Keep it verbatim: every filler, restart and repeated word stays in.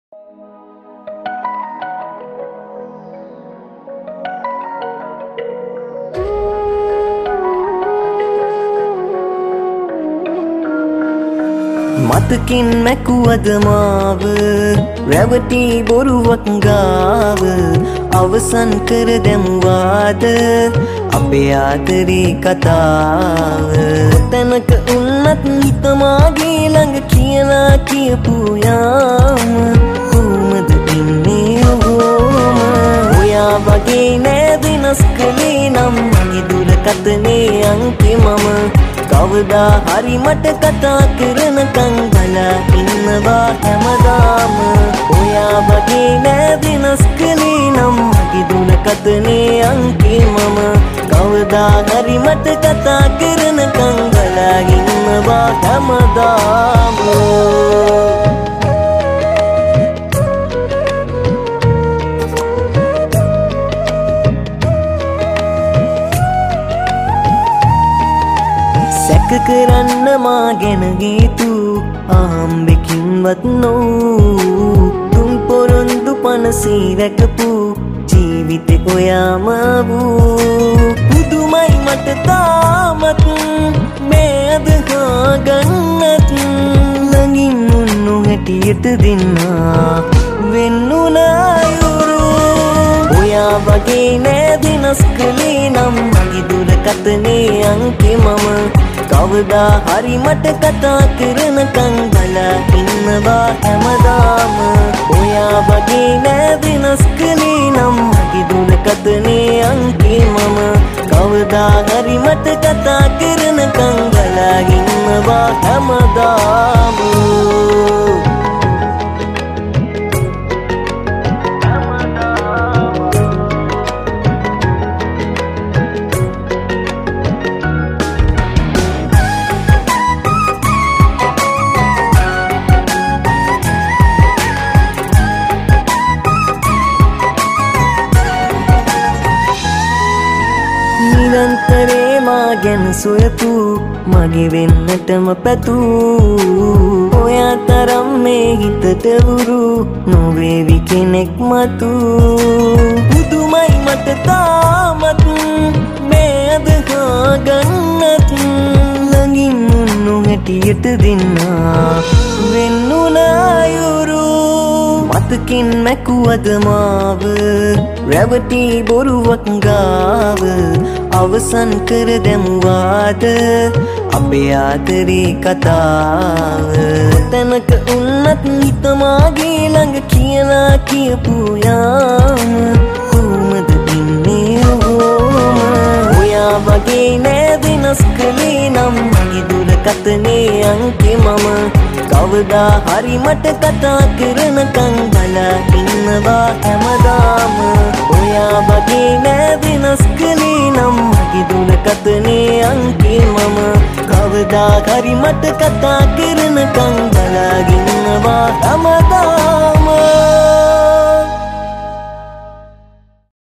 මතකින් මැකුවද මාව රැවටි බොරුවක් ගාව අවසන් කර දැමුවාද අපේ ආදරේ කතාව තැනක උන්නත් හිතමාගේ ළඟ කියලා කියපු යාම කොහොමද ඉන්නේ ඔහොම ඔයා වගේ නෑ වෙනස් කළේ නම් මගේ දුරකථනේ අංකේ මම කවදා හරි මට කතා කරනකන් බලා ඉන්නවා හැමදාම ඔයා වගේ නෑ වෙනස් කළේ නම් මගේ දුරකථනේ අංකේ මම කවදා හරි මට කතා කරනකන් බලා ඉන්නවා හැමදාම සැක කරන්න මා ගැන ගීතු ආම්බෙකින්වත් නොවූ තුන් පොරොන්දු පනසී රැකපු ජීවිතෙ ඔයාම වූ පුදුමයි මට තාමත් මේ අදහා ගන්නත් ළඟින් උන්නු හැටියට දෙන්නා වෙන්නුනා යුරු ඔයා වගේ නෑ වෙනස් කළේ නම් මගේ දුරකථනේ අංකේ මම කවදා හරි මට කතා කරනකන් බලා ඉන්නවා හැමදාම ඔයා වගේ නෑ වෙනස් කළේ නම් මගේ දුරකථනේ අංකේ මම කවදා හරි මට කතා කරනකන් බලා ඉන්නවා හැමදාම නිරන්තරේ මා ගැන සොයපු මගේ වෙන්නටම පැතූ ඔයා තරම් මේ හිතට වුරු නොවේවි කෙනෙක් මතු පුදුමයි මට තාමත් මේ අදහා ගන්නත් ළඟින් උන්නු හැටියට දෙන්නා වෙන්නුනා යුරු මතකින් මැකුවද මාව රැවටි බොරුවක් ගාව අවසන් කර දැමුවාද අපේ ආදරේ කතාව තැනක උන්නත් හිතමාගේ ළඟ කියලා කියපු යාම කොහොමද ඉන්නේ ඔහොම ඔයා වගේ නෑ වෙනස් කළේ නම් මගේ දුරකථනේ අංකේ මම කවදා හරි මට කතා කරනකන් බලා ඉන්නවා හැමදාම ඔයා වගේ නෑ වෙනස් කළේ නම් මගේ දුරකථනේ අංකේ මම කවදා හරි මට කතා කරනකන් බලා ඉන්නවා හැමදාම